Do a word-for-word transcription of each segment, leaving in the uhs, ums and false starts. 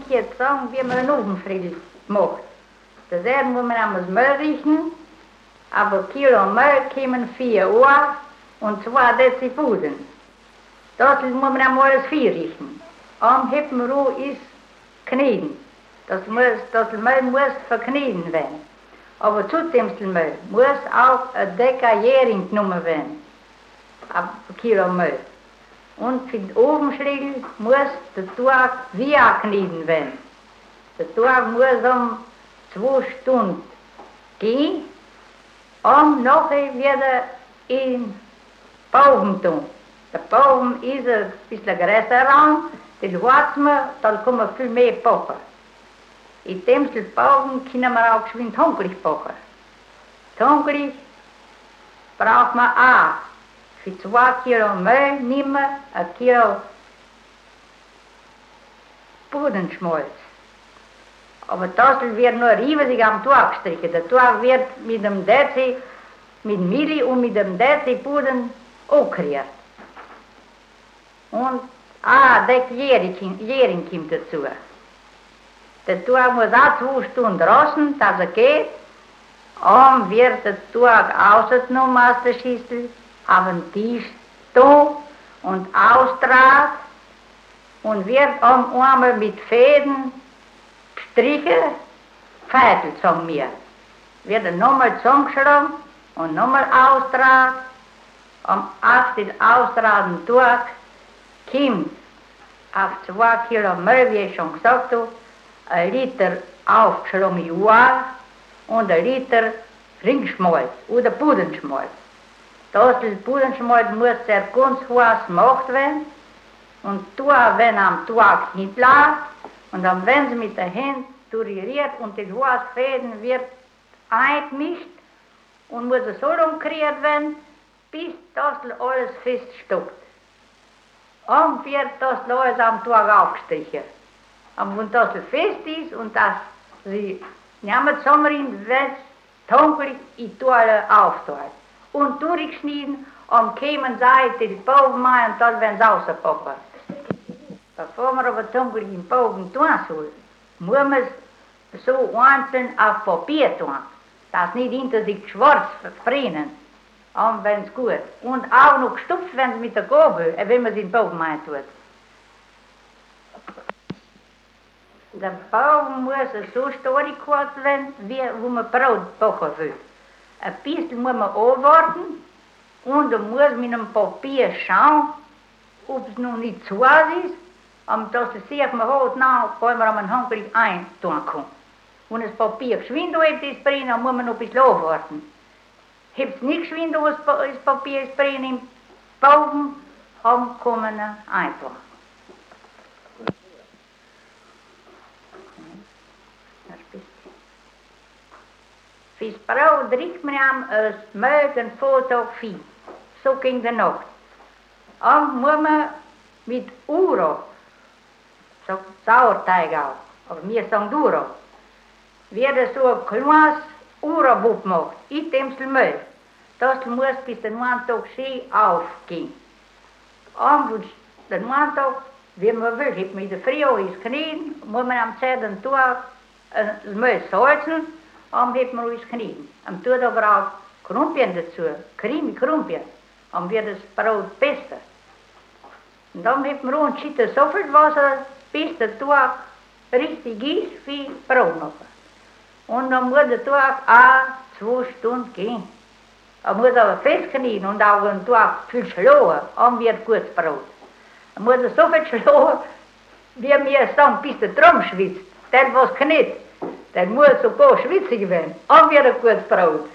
ich jetzt sagen, wie man einen Ofenfriedel macht. Das erste muss man einmal das Mehl riechen, aber Kilo Mehl kommen vier Uhr und zwei Dezi Puden. Das muss man einmal alles vier riechen. Am Hippenruh ist kneten. Das, muss, das Mehl muss verkneten werden. Aber zu dem Mehl muss auch ein Decker Jähring genommen werden. Ein Kilo Mehl. Und für den Ofenschlägel muss der Tuag via kneten werden. Der Tuag muss um zwei Stunden gehen, und nachher wieder in Bauchen tun. Der Bauchen ist ein bisschen größer Raum, den warten wir, dann kommen viel mehr Pocher. In dem Bauchen können wir auch geschwind hungrig pochen. Hungrig braucht man auch für zwei Kilo Mehl nehmen wir ein Kilo Pudenschmalz. Aber das wird nur riesig am Tuag gestrichen. Der Tuag wird mit dem Dezi, mit Milli und mit dem Dezi Puden angekriegt. Und ah, der Jähring kommt dazu. Der Tuag muss auch zwei Stunden draußen, dass er geht. Und wird der Tuag rausgenommen aus der Schüssel, auf den Tisch da und austragen und wird um einmal mit Fäden Striche, Feitel, sagen wir. Wird er nochmal zusammengeschlagen und nochmal austragen. Und auf den austragenden Tuag kommt auf zwei Kilo Mehl, wie ich schon gesagt habe, ein Liter aufgeschlagene Juar und ein Liter Ringschmalz oder Pudenschmalz. Das Pudenschmalz muss sehr ganz heiß gemacht werden und Tuag, wenn am Tuag nicht lag, und dann werden sie mit der Hand durchriert und die Fäden wird eingemischt und muss so umgekehrt werden, bis das alles feststockt. Und wird das alles am Tag aufgestrichen. Und wenn das fest ist und das sie nehmen zusammen, wird es dunkel in die Toile aufteilt. Und durchgeschnitten und kämen sie die Bogen rein und dann werden sie rausgepackt. Bevor man aber dunkel in den Bogen tun soll, muss man es so einzeln auf Papier tun, dass nicht hinter sich schwarz verbrennen. Und wenn es gut. Und auch noch gestopft werden mit der Gabel, wenn man es in den Bogen rein tut. Der Bogen muss so stark kurz werden, wie wo man Brot backen will. Ein bisschen muss man anwarten und dann muss man mit einem Papier schauen, ob es noch nicht zu heiß ist. Und das sieht man halt nach, weil man am Handgriff eintun kann. Wenn das Papier geschwind ist brennen, dann muss man noch ein bisschen anwarten. Hebt es nicht geschwind, das Papier ist brennen im Bogen, dann kann man einfach. Fürs Brot riecht man am Mehl den Vortag viel. So ging der Nacht. Und muss man mit Uro, so Sauerteig auch, aber wir sagen Uro, wird so ein kleines Uro-Bub gemacht, in dem Mehl. Das muss bis den einen Tag schön aufgehen. Und den einen Tag, wie man will, hat man in der Früh ist knien, muss man am zweiten Tag das Mehl salzen, und hat man alles knien. Und tut aber auch Krumpien dazu, Creme Krumpien, und wird das Brot besser. Und dann hat man auch schüttet so viel Wasser, bis der Tag richtig ist, wie Brot machen. Und dann muss der Tag auch zwei Stunden gehen. Er muss aber festknien und auch den Tag viel schlagen, dann wird gutes Brot. Er muss so viel schlagen, wie wir sagen, bis der Drum schwitzt. Der, was kniet, der muss sogar schwitzig werden, dann wird ein gutes Brot.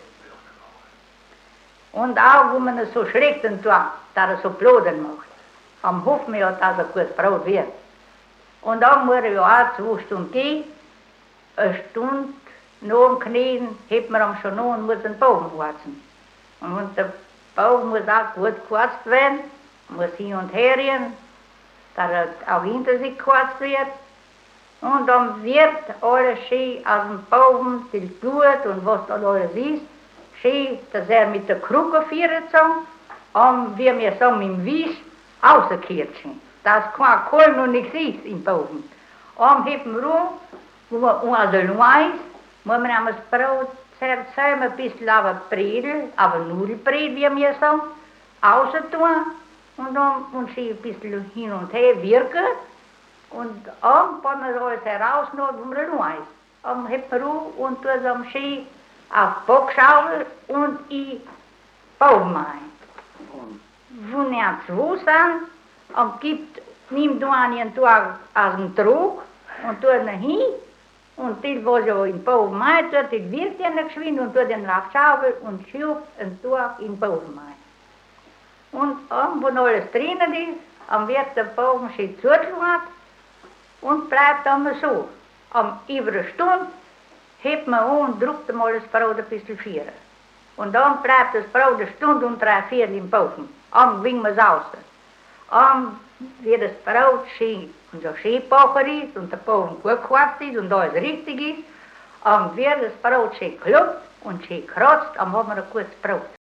Und auch, wenn man es so schlägt, dann dass er so Bloden macht. Am Hof mir, dass er gutes Brot wird. Und dann muss er ja auch zwei Stunden gehen, eine Stunde nach dem Knien, hebt man am schon noch und muss den Bogen warten. Und der Bogen muss auch gut gekürzt werden, muss hin und her gehen, dass er auch hinter sich gekürzt wird. Und dann wird alles schön aus dem Bogen, das Blut und was da alles ist, schön, dass er mit der Krücke führt, und wie wir sagen, mit dem Wisch, rausgekehrt schön. Dass kein Kohl noch nichts ist im Bogen. Om heb me roe, hoe als de luis, moet men aan mijn sprout, zei me bis lava predel, aber nudelpredel, wie mir so, außer tun, und dann, und sie ein bisschen hin und her wirken, und om, wenn man alles herausnimmt, wo man luis. Om heb me roe, und tue so am Ski, auf Bockschaufel, und ich baue mein. Wo er zu sein, und gibt, nimmt du an ihren Tag aus dem Trug, und tue ihn hin, und das, was er in Bauen meint, tut, das wird er nicht geschwind, und tut ihn auf Schaufel, und schiebt einen Tag in Bauen meint. Und um, wenn alles drinnen ist, dann wird der Baum schön zugelassen, und bleibt dann so. Um über eine Stunde hebt man an und drückt mal das Brot ein bisschen vier. Und dann bleibt das Brot eine Stunde und drei Viertel im Ofen. Dann winkt man es raus. Dann wird das Brot schön, und so schön backen ist, und der Boden gut gekocht ist, und alles richtig ist, dann wird das Brot schön geklopft und schön gekratzt, dann haben wir ein gutes Brot.